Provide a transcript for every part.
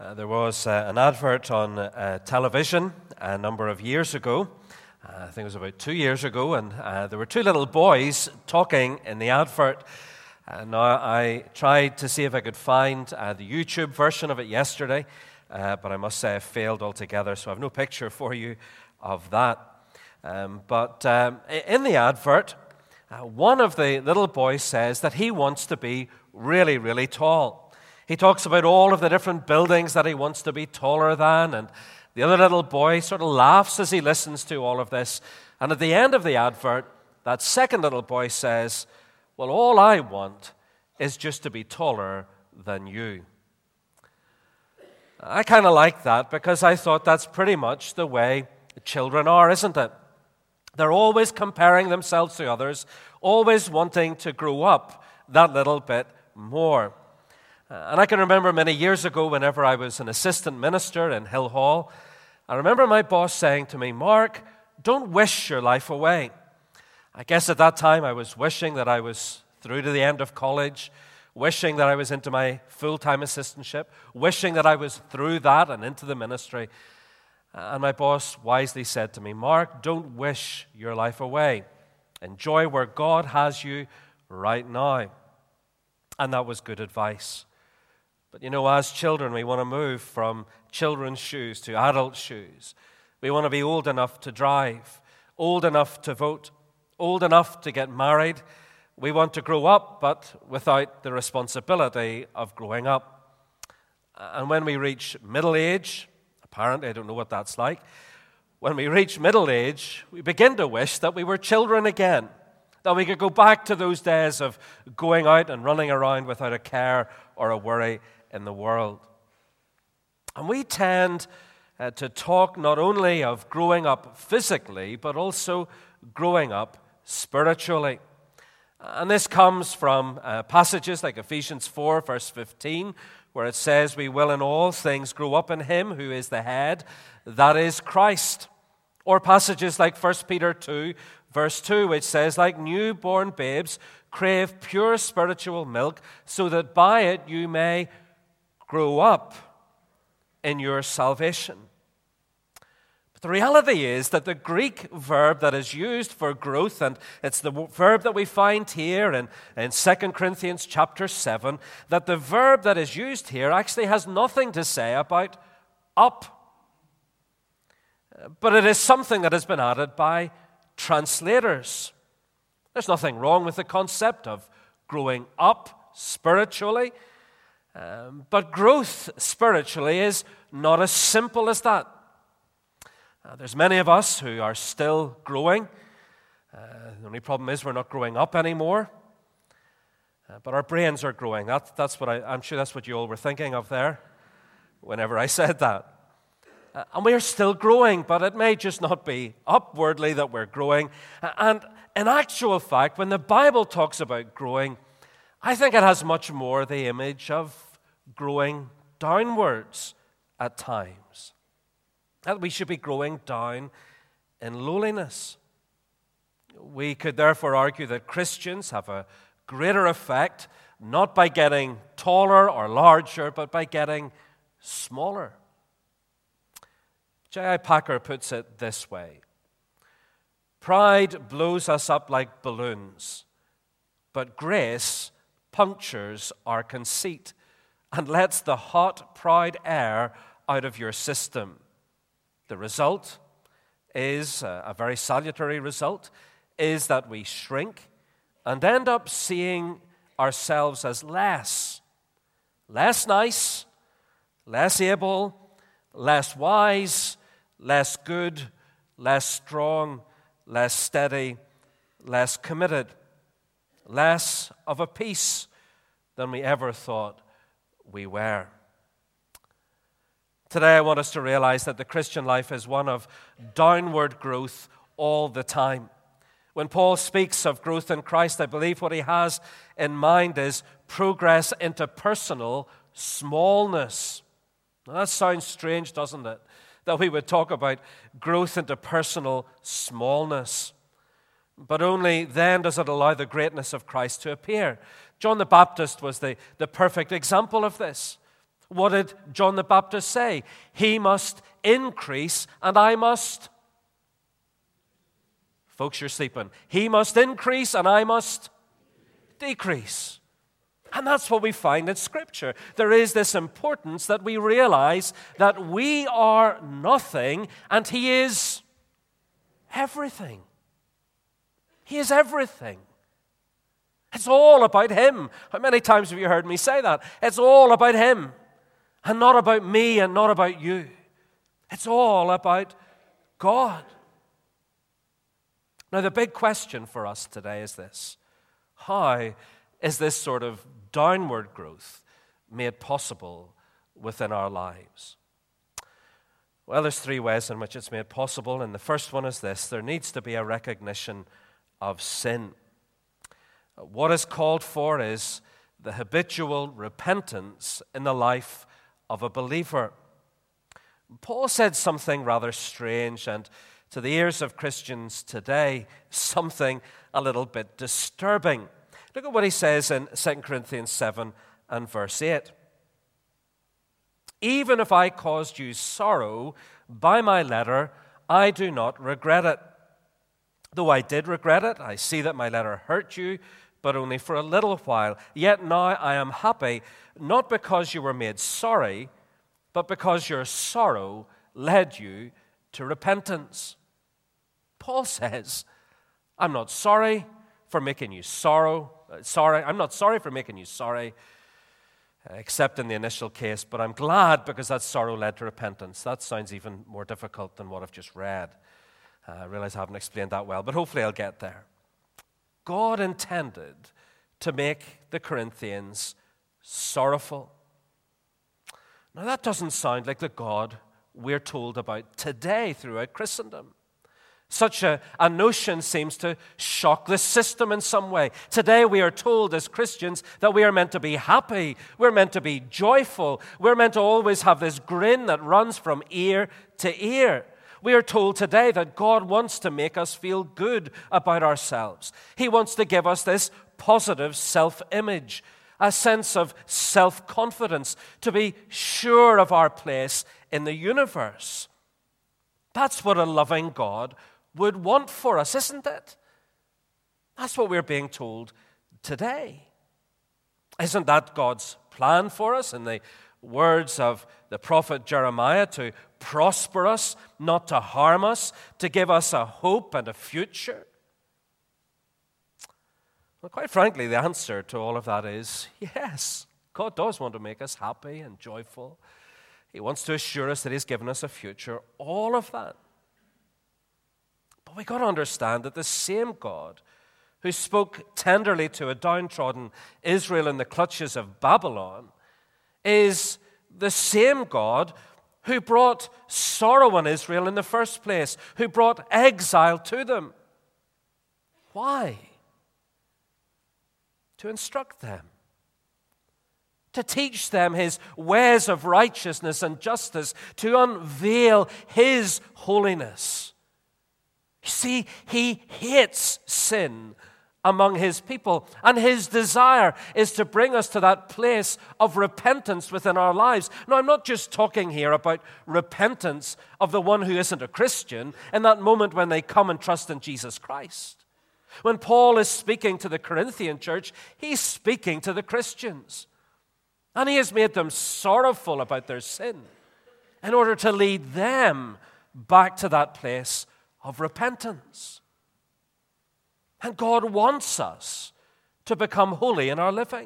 There was an advert on television a number of years ago. I think it was about 2 years ago, and there were two little boys talking in the advert. Now, I tried to see if I could find the YouTube version of it yesterday, but I must say I failed altogether, so I have no picture for you of that. But in the advert, one of the little boys says that he wants to be really, really tall. He talks about all of the different buildings that he wants to be taller than, and the other little boy sort of laughs as he listens to all of this. And at the end of the advert, that second little boy says, "Well, all I want is just to be taller than you." I kind of like that because I thought that's pretty much the way children are, isn't it? They're always comparing themselves to others, always wanting to grow up that little bit more. And I can remember many years ago, whenever I was an assistant minister in Hill Hall, I remember my boss saying to me, "Mark, don't wish your life away." I guess at that time I was wishing that I was through to the end of college, wishing that I was into my full-time assistantship, wishing that I was through that and into the ministry. And my boss wisely said to me, "Mark, don't wish your life away. Enjoy where God has you right now." And that was good advice. But you know, as children, we want to move from children's shoes to adult shoes. We want to be old enough to drive, old enough to vote, old enough to get married. We want to grow up, but without the responsibility of growing up. And when we reach middle age, apparently I don't know what that's like, when we reach middle age, we begin to wish that we were children again, that we could go back to those days of going out and running around without a care or a worry in the world. And we tend to talk not only of growing up physically, but also growing up spiritually. And this comes from passages like Ephesians 4, verse 15, where it says, "We will in all things grow up in Him who is the head, that is Christ." Or passages like 1 Peter 2, verse 2, which says, "Like newborn babes, crave pure spiritual milk, so that by it you may grow up in your salvation." But the reality is that the Greek verb that is used for growth, and it's the verb that we find here in 2 Corinthians chapter 7, that the verb that is used here actually has nothing to say about up. But it is something that has been added by translators. There's nothing wrong with the concept of growing up spiritually, but growth spiritually is not as simple as that. There's many of us who are still growing. The only problem is we're not growing up anymore, but our brains are growing. That's what I'm sure that's what you all were thinking of there whenever I said that. And we are still growing, but it may just not be upwardly that we're growing. And in actual fact, when the Bible talks about growing, I think it has much more the image of growing downwards at times. That we should be growing down in lowliness. We could therefore argue that Christians have a greater effect, not by getting taller or larger, but by getting smaller. J.I. Packer puts it this way: "Pride blows us up like balloons, but grace punctures our conceit and lets the hot, proud air out of your system. The result is, a very salutary result, is that we shrink and end up seeing ourselves as less nice, less able, less wise, less good, less strong, less steady, less committed, less of a piece than we ever thought we were." Today I want us to realize that the Christian life is one of downward growth all the time. When Paul speaks of growth in Christ, I believe what he has in mind is progress into personal smallness. Now, that sounds strange, doesn't it? That we would talk about growth into personal smallness. But only then does it allow the greatness of Christ to appear. John the Baptist was the perfect example of this. What did John the Baptist say? He must increase and I must... Folks, you're sleeping. He must increase and I must decrease. And that's what we find in Scripture. There is this importance that we realize that we are nothing and He is everything. He is everything. It's all about Him. How many times have you heard me say that? It's all about Him and not about me and not about you. It's all about God. Now, the big question for us today is this: how is this sort of downward growth made possible within our lives? Well, there's three ways in which it's made possible, and the first one is this: there needs to be a recognition of sin. What is called for is the habitual repentance in the life of a believer. Paul said something rather strange, and to the ears of Christians today, something a little bit disturbing. Look at what he says in 2 Corinthians 7 and verse 8. Even if I caused you sorrow by my letter, I do not regret it. Though I did regret it, I see that my letter hurt you, but only for a little while. Yet now I am happy, not because you were made sorry, but because your sorrow led you to repentance. Paul says, I'm not sorry for making you I'm not sorry for making you sorry, except in the initial case, but I'm glad because that sorrow led to repentance. That sounds even more difficult than what I've just read. I realize I haven't explained that well, but hopefully I'll get there. God intended to make the Corinthians sorrowful. Now, that doesn't sound like the God we're told about today throughout Christendom. Such a notion seems to shock the system in some way. Today we are told as Christians that we are meant to be happy, we're meant to be joyful, we're meant to always have this grin that runs from ear to ear. We are told today that God wants to make us feel good about ourselves. He wants to give us this positive self-image, a sense of self-confidence, to be sure of our place in the universe. That's what a loving God would want for us, isn't it? That's what we're being told today. Isn't that God's plan for us in the words of the prophet Jeremiah, to prosper us, not to harm us, to give us a hope and a future? Well, quite frankly, the answer to all of that is yes. God does want to make us happy and joyful. He wants to assure us that He's given us a future, all of that. But we've got to understand that the same God who spoke tenderly to a downtrodden Israel in the clutches of Babylon is the same God who brought sorrow on Israel in the first place, who brought exile to them. Why? To instruct them, to teach them His ways of righteousness and justice, to unveil His holiness. You see, He hates sin among His people, and His desire is to bring us to that place of repentance within our lives. Now, I'm not just talking here about repentance of the one who isn't a Christian in that moment when they come and trust in Jesus Christ. When Paul is speaking to the Corinthian church, he's speaking to the Christians. And he has made them sorrowful about their sin in order to lead them back to that place of repentance. And God wants us to become holy in our living.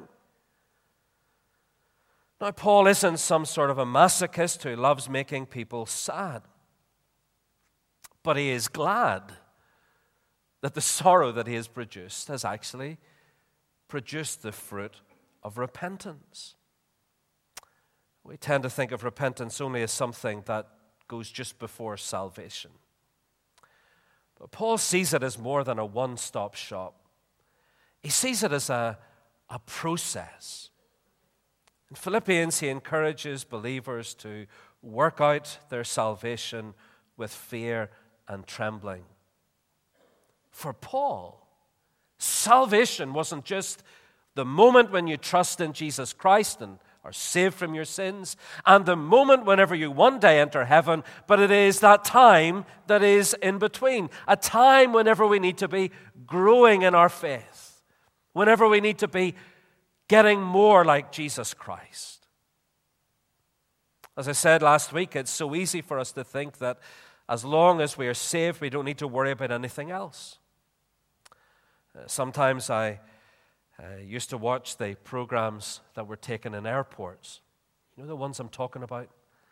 Now, Paul isn't some sort of a masochist who loves making people sad. But he is glad that the sorrow that he has produced has actually produced the fruit of repentance. We tend to think of repentance only as something that goes just before salvation. But Paul sees it as more than a one-stop shop. He sees it as a process. In Philippians, he encourages believers to work out their salvation with fear and trembling. For Paul, salvation wasn't just the moment when you trust in Jesus Christ and are saved from your sins, and the moment whenever you one day enter heaven, but it is that time that is in between, a time whenever we need to be growing in our faith, whenever we need to be getting more like Jesus Christ. As I said last week, it's so easy for us to think that as long as we are saved, we don't need to worry about anything else. Sometimes I used to watch the programs that were taken in airports. You know the ones I'm talking about?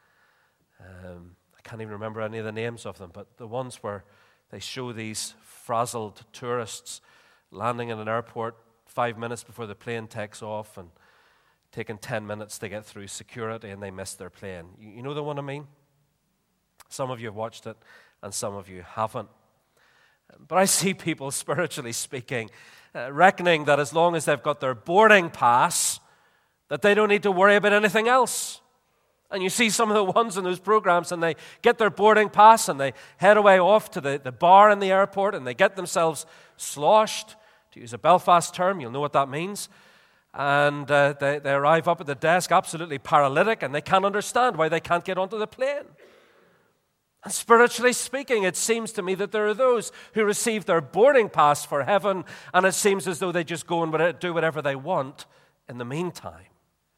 I can't even remember any of the names of them, but the ones where they show these frazzled tourists landing in an airport 5 minutes before the plane takes off and taking 10 minutes to get through security, and they miss their plane. You know the one I mean? Some of you have watched it, and some of you haven't. But I see people, spiritually speaking, reckoning that as long as they've got their boarding pass, that they don't need to worry about anything else. And you see some of the ones in those programs, and they get their boarding pass, and they head away off to the bar in the airport, and they get themselves sloshed. To use a Belfast term, you'll know what that means. And they arrive up at the desk absolutely paralytic, and they can't understand why they can't get onto the plane. And spiritually speaking, it seems to me that there are those who receive their boarding pass for heaven, and it seems as though they just go and do whatever they want in the meantime.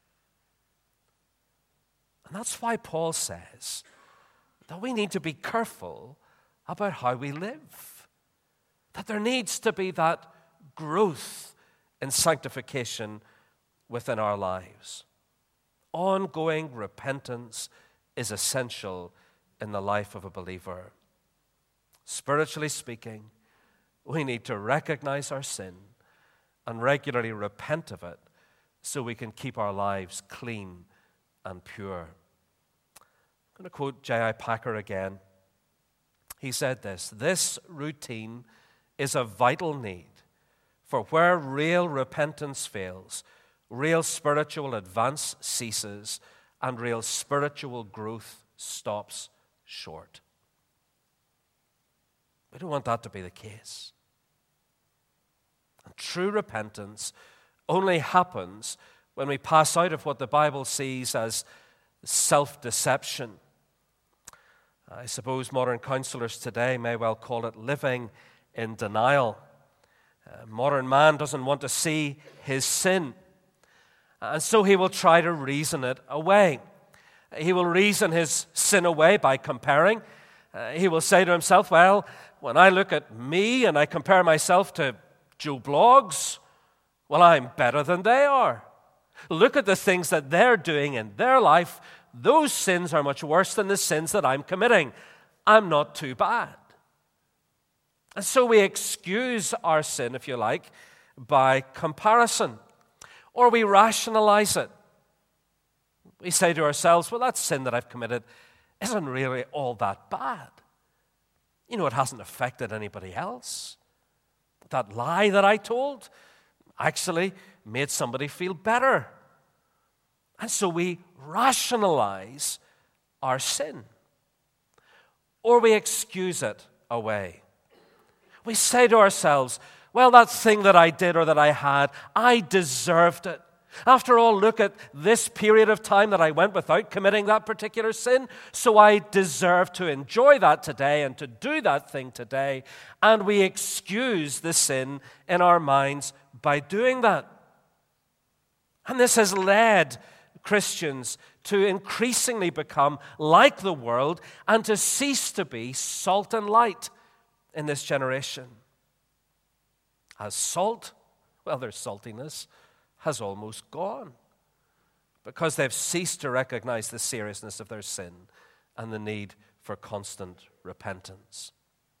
And that's why Paul says that we need to be careful about how we live. That there needs to be that growth in sanctification within our lives. Ongoing repentance is essential in the life of a believer. Spiritually speaking, we need to recognize our sin and regularly repent of it so we can keep our lives clean and pure. I'm going to quote J.I. Packer again. He said this routine is a vital need, for where real repentance fails, real spiritual advance ceases, and real spiritual growth stops short. We don't want that to be the case. And true repentance only happens when we pass out of what the Bible sees as self-deception. I suppose modern counselors today may well call it living in denial. Modern man doesn't want to see his sin, and so he will try to reason it away. He will reason his sin away by comparing. He will say to himself, well, when I look at me and I compare myself to Joe Bloggs, well, I'm better than they are. Look at the things that they're doing in their life. Those sins are much worse than the sins that I'm committing. I'm not too bad. And so we excuse our sin, if you like, by comparison, or we rationalize it. We say to ourselves, well, that sin that I've committed isn't really all that bad. You know, it hasn't affected anybody else. That lie that I told actually made somebody feel better. And so we rationalize our sin, or we excuse it away. We say to ourselves, well, that thing that I did or that I had, I deserved it. After all, look at this period of time that I went without committing that particular sin, so I deserve to enjoy that today and to do that thing today. And we excuse the sin in our minds by doing that. And this has led Christians to increasingly become like the world and to cease to be salt and light in this generation. As salt, well, their saltiness has almost gone because they've ceased to recognize the seriousness of their sin and the need for constant repentance.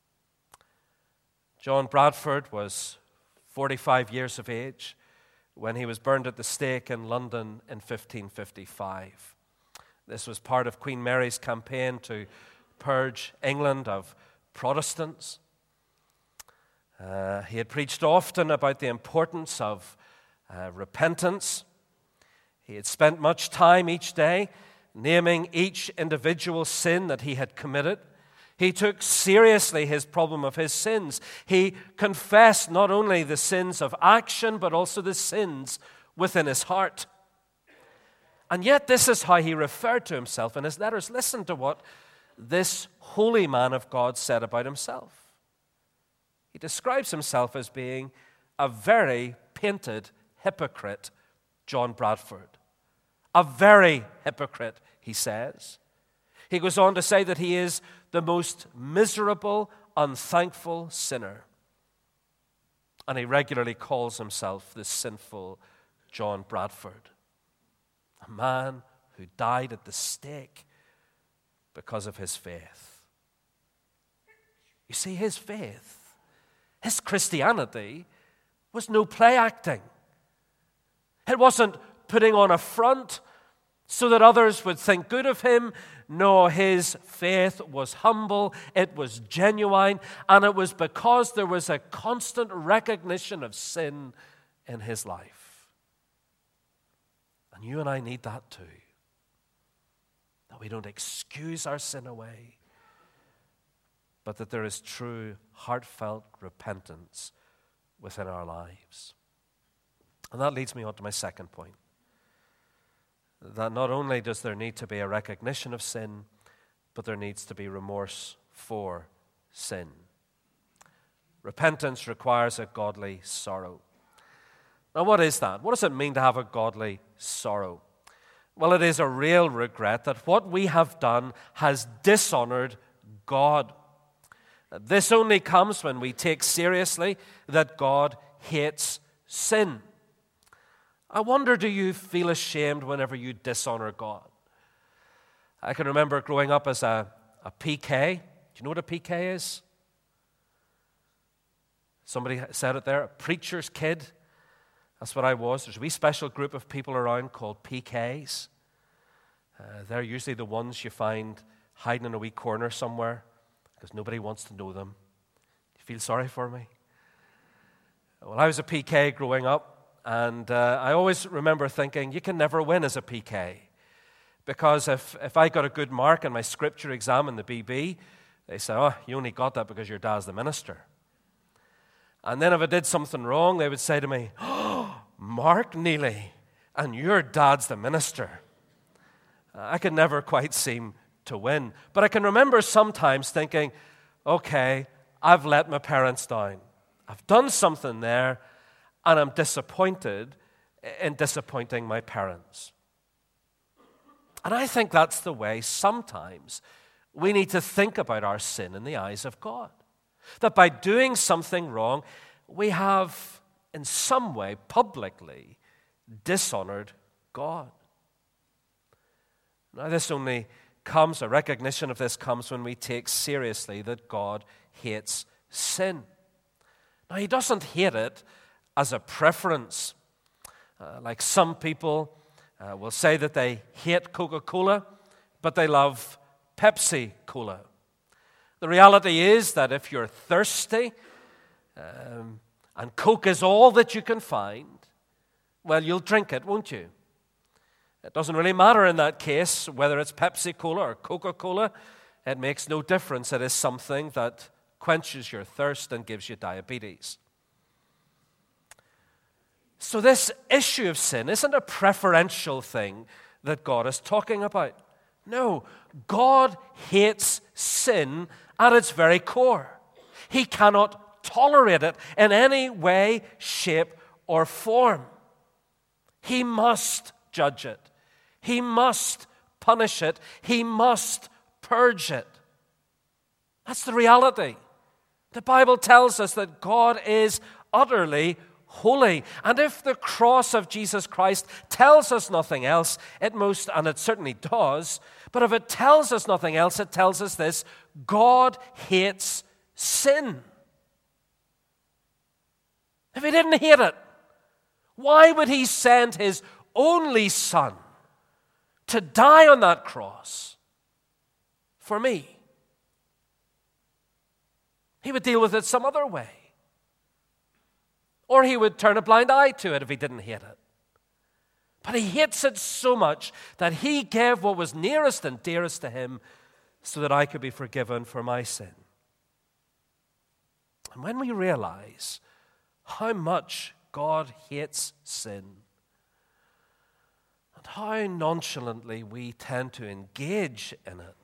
John Bradford was 45 years of age when he was burned at the stake in London in 1555. This was part of Queen Mary's campaign to purge England of Protestants. He had preached often about the importance of repentance. He had spent much time each day naming each individual sin that he had committed. He took seriously his problem of his sins. He confessed not only the sins of action, but also the sins within his heart. And yet this is how he referred to himself in his letters. Listen to what this holy man of God said about himself. He describes himself as being a very painted hypocrite, John Bradford. A very hypocrite, he says. He goes on to say that he is the most miserable, unthankful sinner. And he regularly calls himself the sinful John Bradford. A man who died at the stake because of his faith. You see, his faith, his Christianity, was no play acting. It wasn't putting on a front so that others would think good of him. No, his faith was humble, it was genuine, and it was because there was a constant recognition of sin in his life. And you and I need that too. That we don't excuse our sin away, but that there is true, heartfelt repentance within our lives. And that leads me on to my second point. That not only does there need to be a recognition of sin, but there needs to be remorse for sin. Repentance requires a godly sorrow. Now, what is that? What does it mean to have a godly sorrow? Well, it is a real regret that what we have done has dishonored God. This only comes when we take seriously that God hates sin. I wonder, do you feel ashamed whenever you dishonor God? I can remember growing up as a PK. Do you know what a PK is? Somebody said it there, a preacher's kid. That's what I was. There's a wee special group of people around called PKs. They're usually the ones you find hiding in a wee corner somewhere because nobody wants to know them. Do you feel sorry for me? Well, I was a PK growing up. And I always remember thinking, you can never win as a PK. Because if I got a good mark in my scripture exam in the BB, they say, oh, you only got that because your dad's the minister. And then if I did something wrong, they would say to me, oh, Mark Neely, and your dad's the minister. I could never quite seem to win. But I can remember sometimes thinking, okay, I've let my parents down. I've done something there, and I'm disappointed in disappointing my parents. And I think that's the way sometimes we need to think about our sin in the eyes of God. That by doing something wrong, we have in some way publicly dishonored God. Now a recognition of this comes when we take seriously that God hates sin. Now, he doesn't hate it as a preference. Like some people will say that they hate Coca-Cola, but they love Pepsi-Cola. The reality is that if you're thirsty and Coke is all that you can find, well, you'll drink it, won't you? It doesn't really matter in that case whether it's Pepsi-Cola or Coca-Cola. It makes no difference. It is something that quenches your thirst and gives you diabetes. So this issue of sin isn't a preferential thing that God is talking about. No, God hates sin at its very core. He cannot tolerate it in any way, shape, or form. He must judge it. He must punish it. He must purge it. That's the reality. The Bible tells us that God is utterly holy. And if the cross of Jesus Christ tells us nothing else, and it certainly does, but if it tells us nothing else, it tells us this: God hates sin. If he didn't hate it, why would he send his only son to die on that cross for me? He would deal with it some other way. Or he would turn a blind eye to it if he didn't hate it. But he hates it so much that he gave what was nearest and dearest to him so that I could be forgiven for my sin. And when we realize how much God hates sin, and how nonchalantly we tend to engage in it,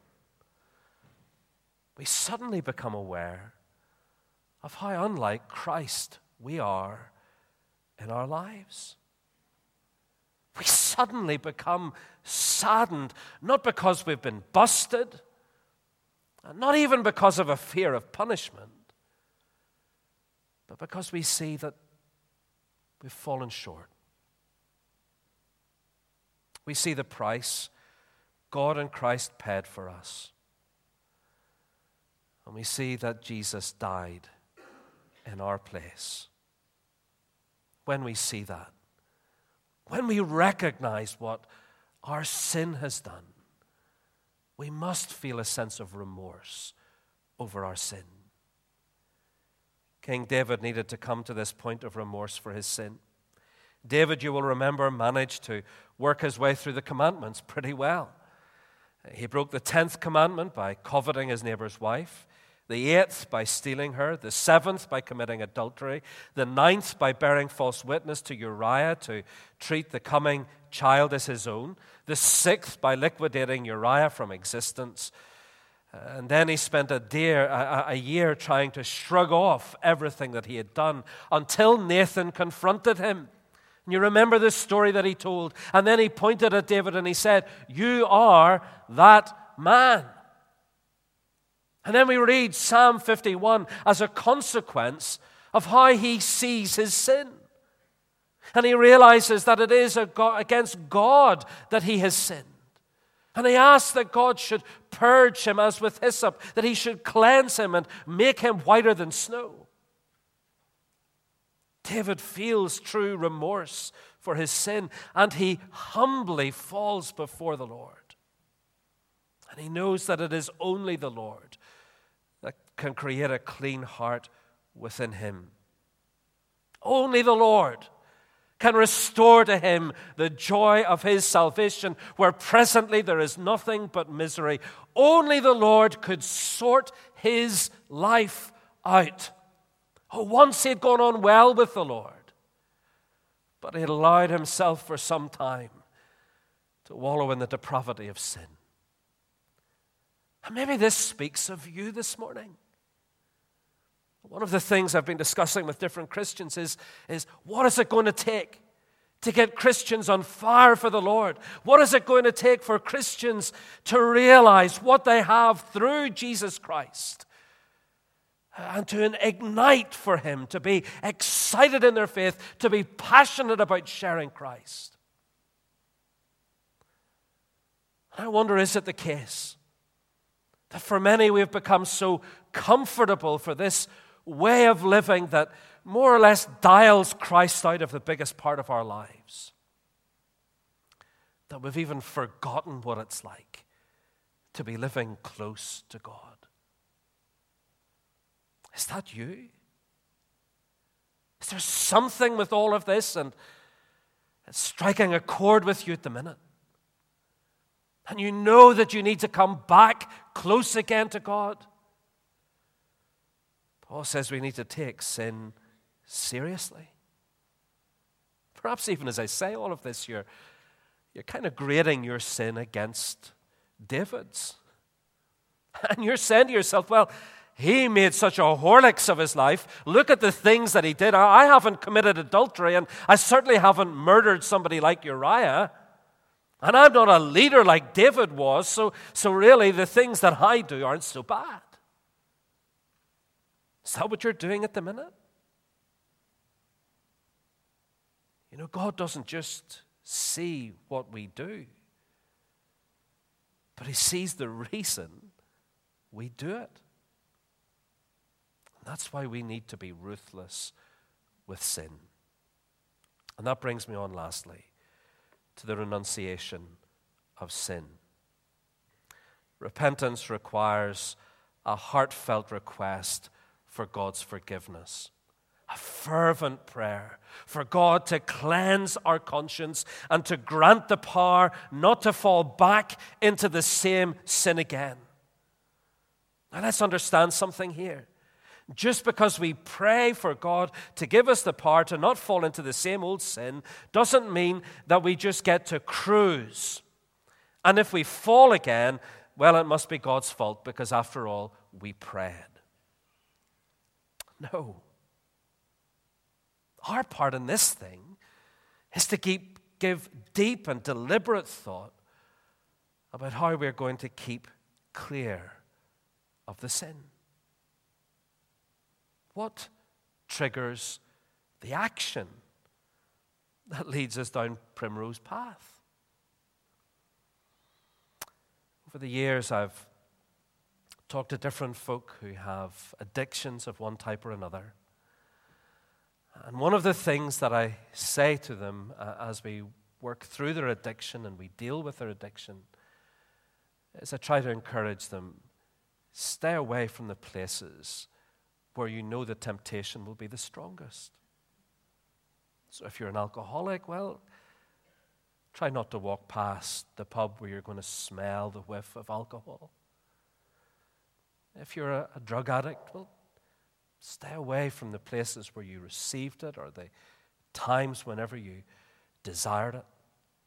we suddenly become aware of how unlike Christ we are in our lives. We suddenly become saddened, not because we've been busted, and not even because of a fear of punishment, but because we see that we've fallen short. We see the price God and Christ paid for us. And we see that Jesus died in our place. When we see that, when we recognize what our sin has done, we must feel a sense of remorse over our sin. King David needed to come to this point of remorse for his sin. David, you will remember, managed to work his way through the commandments pretty well. He broke the 10th commandment by coveting his neighbor's wife, the 8th by stealing her, the 7th by committing adultery, the 9th by bearing false witness to Uriah to treat the coming child as his own, the 6th by liquidating Uriah from existence. And then he spent a year trying to shrug off everything that he had done until Nathan confronted him. And you remember this story that he told. And then he pointed at David and he said, "You are that man." And then we read Psalm 51 as a consequence of how he sees his sin. And he realizes that it is against God that he has sinned. And he asks that God should purge him as with hyssop, that he should cleanse him and make him whiter than snow. David feels true remorse for his sin, and he humbly falls before the Lord. And he knows that it is only the Lord that can create a clean heart within him. Only the Lord can restore to him the joy of his salvation, where presently there is nothing but misery. Only the Lord could sort his life out. Once he had gone on well with the Lord, but he had allowed himself for some time to wallow in the depravity of sin. And maybe this speaks of you this morning. One of the things I've been discussing with different Christians is what is it going to take to get Christians on fire for the Lord? What is it going to take for Christians to realize what they have through Jesus Christ and to ignite for Him, to be excited in their faith, to be passionate about sharing Christ? I wonder, is it the case that for many we have become so comfortable for this way of living that more or less dials Christ out of the biggest part of our lives, that we've even forgotten what it's like to be living close to God? Is that you? Is there something with all of this and it's striking a chord with you at the minute? And you know that you need to come back close again to God? Paul says we need to take sin seriously. Perhaps even as I say all of this, you're kind of grading your sin against David's. And you're saying to yourself, well, he made such a horlicks of his life. Look at the things that he did. I haven't committed adultery, and I certainly haven't murdered somebody like Uriah. And I'm not a leader like David was, so really the things that I do aren't so bad. Is that what you're doing at the minute? You know, God doesn't just see what we do, but He sees the reason we do it. And that's why we need to be ruthless with sin. And that brings me on lastly to the renunciation of sin. Repentance requires a heartfelt request for God's forgiveness, a fervent prayer for God to cleanse our conscience and to grant the power not to fall back into the same sin again. Now let's understand something here. Just because we pray for God to give us the power to not fall into the same old sin doesn't mean that we just get to cruise. And if we fall again, well, it must be God's fault because after all, we prayed. No. Our part in this thing is to give deep and deliberate thought about how we're going to keep clear of the sin. What triggers the action that leads us down Primrose Path? Over the years, I've talked to different folk who have addictions of one type or another. And one of the things that I say to them as we work through their addiction and we deal with their addiction is I try to encourage them, stay away from the places where you know the temptation will be the strongest. So if you're an alcoholic, well, try not to walk past the pub where you're going to smell the whiff of alcohol. If you're a drug addict, well, stay away from the places where you received it or the times whenever you desired it.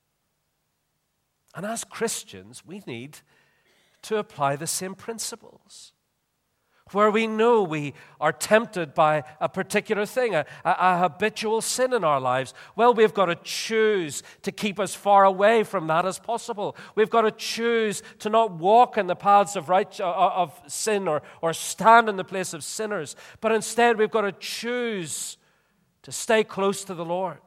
And as Christians, we need to apply the same principles. Where we know we are tempted by a particular thing, a habitual sin in our lives, well, we've got to choose to keep as far away from that as possible. We've got to choose to not walk in the paths of sin or stand in the place of sinners, but instead we've got to choose to stay close to the Lord.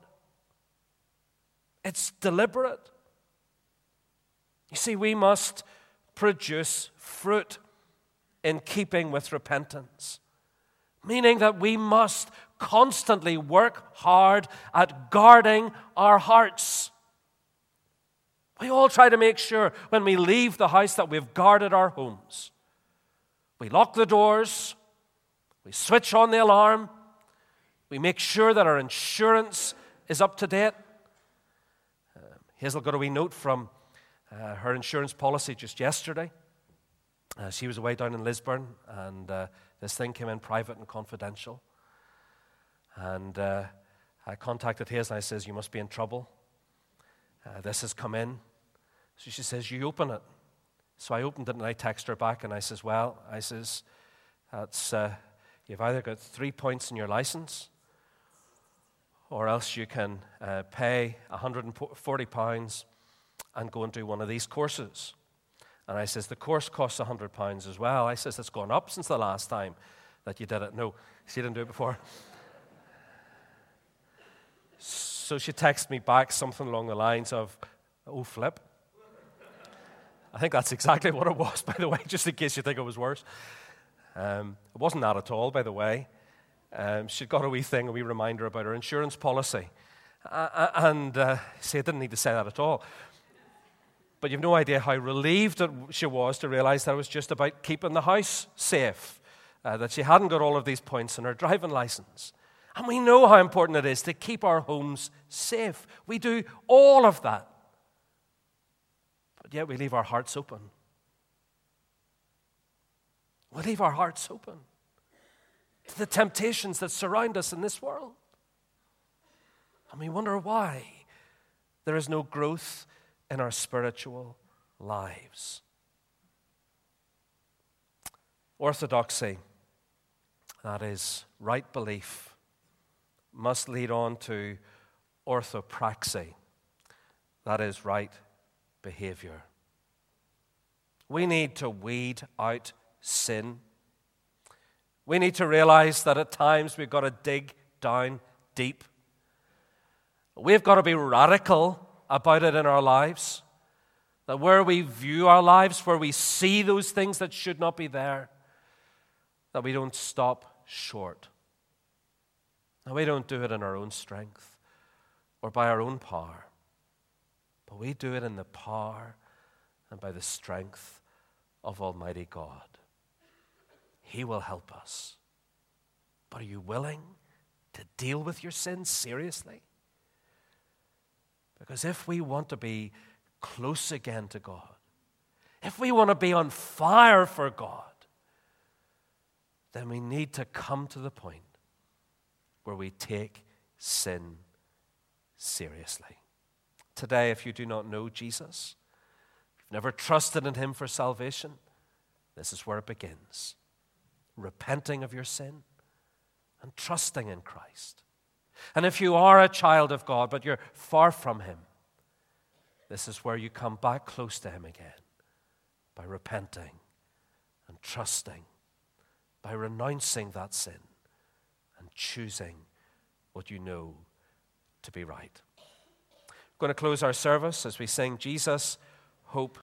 It's deliberate. You see, we must produce fruit in keeping with repentance, meaning that we must constantly work hard at guarding our hearts. We all try to make sure when we leave the house that we've guarded our homes. We lock the doors, we switch on the alarm, we make sure that our insurance is up to date. Hazel got a wee note from her insurance policy just yesterday. She was away down in Lisburn, and this thing came in private and confidential. And I contacted Hazel, and I says, "You must be in trouble. This has come in." So she says, "You open it." So I opened it, and I text her back, and I says, "Well," I says, "that's you've either got 3 points in your license, or else you can pay £140 and go and do one of these courses." And I says, "The course costs £100 as well." I says, "It's gone up since the last time that you did it." No, she didn't do it before. So she texted me back something along the lines of, "Oh, flip." I think that's exactly what it was, by the way, just in case you think it was worse. It wasn't that at all, by the way. She'd got a wee reminder about her insurance policy. And see, I didn't need to say that at all. But you've no idea how relieved she was to realize that it was just about keeping the house safe, that she hadn't got all of these points in her driving license. And we know how important it is to keep our homes safe. We do all of that. But yet we leave our hearts open. We leave our hearts open to the temptations that surround us in this world. And we wonder why there is no growth in our spiritual lives. Orthodoxy, that is, right belief, must lead on to orthopraxy, that is, right behavior. We need to weed out sin. We need to realize that at times we've got to dig down deep. We've got to be radical about it in our lives. That where we view our lives, where we see those things that should not be there, that we don't stop short. And we don't do it in our own strength or by our own power, but we do it in the power and by the strength of Almighty God. He will help us. But are you willing to deal with your sins seriously? Because if we want to be close again to God, if we want to be on fire for God, then we need to come to the point where we take sin seriously. Today, if you do not know Jesus, if you've never trusted in him for salvation, this is where it begins. Repenting of your sin and trusting in Christ. And if you are a child of God, but you're far from him, this is where you come back close to him again by repenting and trusting, by renouncing that sin and choosing what you know to be right. I'm going to close our service as we sing Jesus, Hope,